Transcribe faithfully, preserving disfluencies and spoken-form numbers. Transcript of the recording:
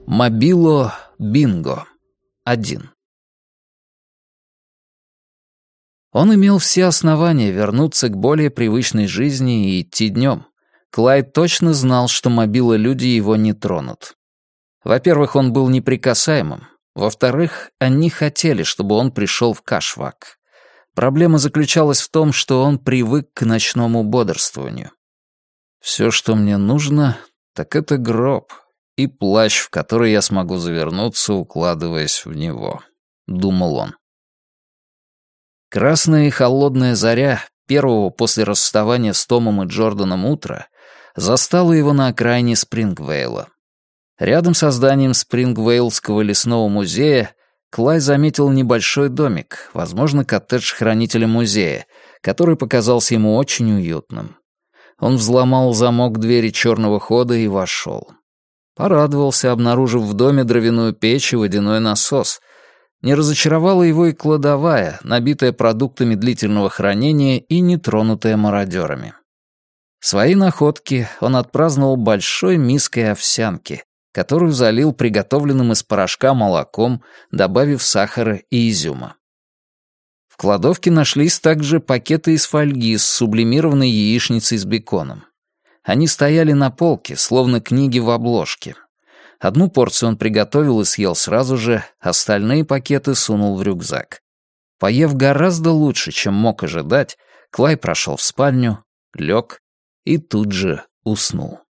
Мобило Бинго. Один. Он имел все основания вернуться к более привычной жизни и идти днем. Клайд точно знал, что мобило-люди его не тронут. Во-первых, он был неприкасаемым. Во-вторых, они хотели, чтобы он пришел в Кашвак. Проблема заключалась в том, что он привык к ночному бодрствованию. «Все, что мне нужно, так это гроб и плащ, в который я смогу завернуться, укладываясь в него», — думал он. Красная и холодная заря первого после расставания с Томом и Джорданом утра застала его на окраине Спрингвейла. Рядом со зданием Спрингвейлского лесного музея Клай заметил небольшой домик, возможно, коттедж хранителя музея, который показался ему очень уютным. Он взломал замок двери черного хода и вошел. Порадовался, обнаружив в доме дровяную печь и водяной насос. Не разочаровала его и кладовая, набитая продуктами длительного хранения и не тронутая мародерами. Свои находки он отпраздновал большой миской овсянки, которую залил приготовленным из порошка молоком, добавив сахара и изюма. В кладовке нашлись также пакеты из фольги с сублимированной яичницей с беконом. Они стояли на полке, словно книги в обложке. Одну порцию он приготовил и съел сразу же, остальные пакеты сунул в рюкзак. Поев гораздо лучше, чем мог ожидать, Клай прошел в спальню, лег и тут же уснул.